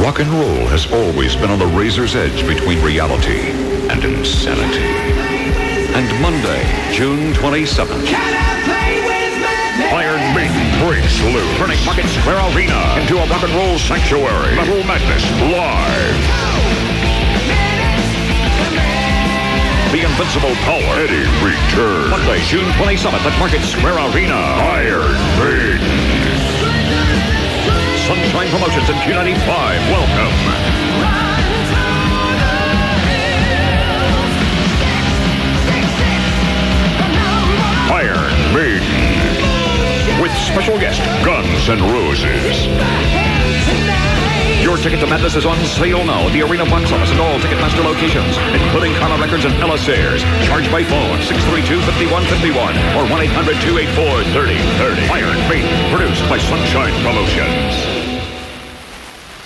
Rock and roll has always been on the razor's edge between reality and insanity. And Monday, June 27th, Iron Maiden breaks loose, turning Market Square Arena into a rock and roll sanctuary. Metal Madness live. The Invincible Power. Eddie returns. Monday, June 27th at Market Square Arena. Iron Maiden. Sunshine Promotions and Q95 welcome. Iron Maiden. With special guest, Guns N' Roses. Your ticket to Madness is on sale now at the Arena box office and all Ticketmaster locations, including Karma Records and Ella Sayers. Charge by phone 632-5151 or 1-800-284-3030. Iron Maiden, produced by Sunshine Promotions.